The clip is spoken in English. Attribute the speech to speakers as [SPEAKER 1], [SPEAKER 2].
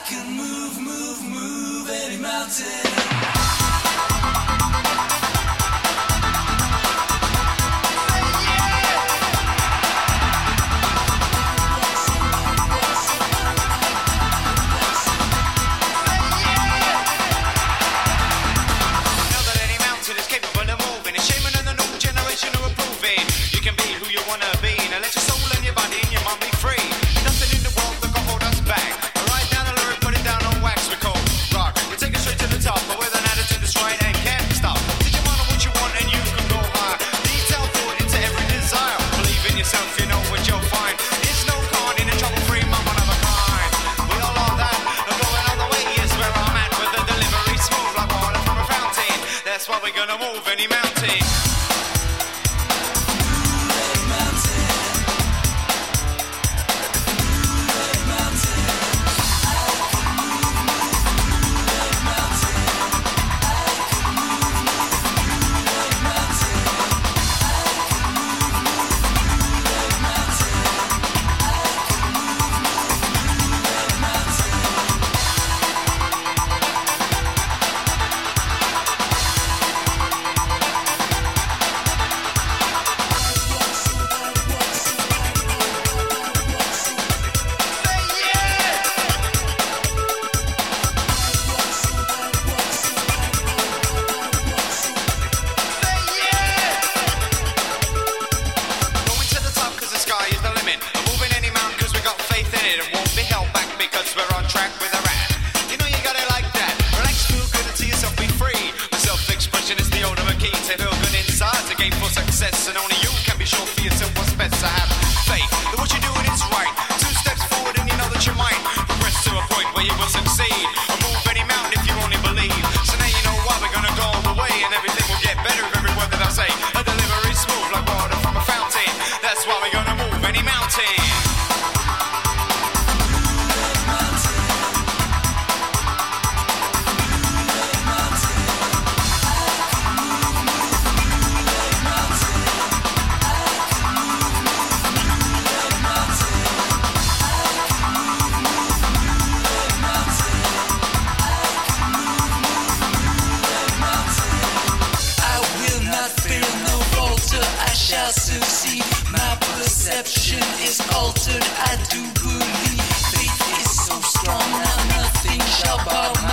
[SPEAKER 1] can move, move, move any mountain.
[SPEAKER 2] That's why we're gonna move any mountain. Success, and only you can be sure for yourself what's best. To have faith that what you're doing is right. 2 steps forward and you know that you might progress to a point where you will succeed, or move any mountain if you only believe. So now you know why we're gonna go all the way, and everything will get better with every word that I say. A delivery smooth like water from a fountain. That's why we're gonna move any mountain.
[SPEAKER 1] Succeed. My perception is altered. I do believe faith is so strong now nothing shall bar my